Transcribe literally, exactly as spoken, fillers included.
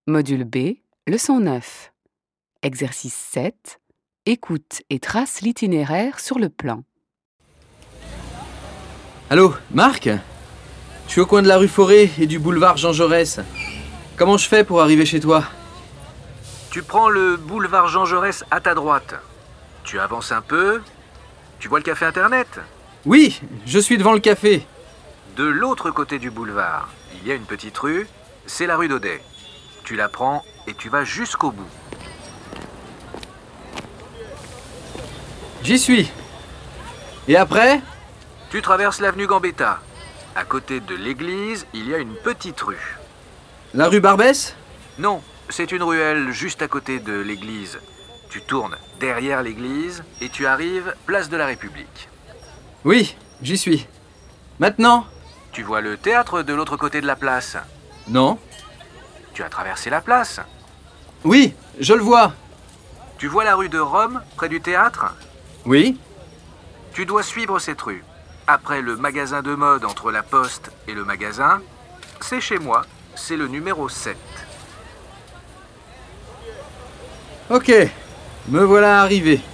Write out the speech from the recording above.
Module B, leçon neuf. Exercice sept. Écoute et trace l'itinéraire sur le plan. Allô, Marc ? Je suis au coin de la rue Forêt et du boulevard Jean Jaurès. Comment je fais pour arriver chez toi ? Tu prends le boulevard Jean Jaurès à ta droite. Tu avances un peu. Tu vois le café Internet ? Oui, je suis devant le café. De l'autre côté du boulevard, il y a une petite rue. C'est la rue d'Audet. Tu la prends et tu vas jusqu'au bout. J'y suis. Et après ? Tu traverses l'avenue Gambetta. À côté de l'église, il y a une petite rue. La rue Barbès ? Non, c'est une ruelle juste à côté de l'église. Tu tournes derrière l'église et tu arrives place de la République. Oui, j'y suis. Maintenant ? Tu vois le théâtre de l'autre côté de la place. Non. Tu as traversé la place. Oui, je le vois. Tu vois la rue de Rome, près du théâtre ? Oui. Tu dois suivre cette rue. Après le magasin de mode entre la poste et le magasin, c'est chez moi, c'est le numéro sept. Ok, me voilà arrivé.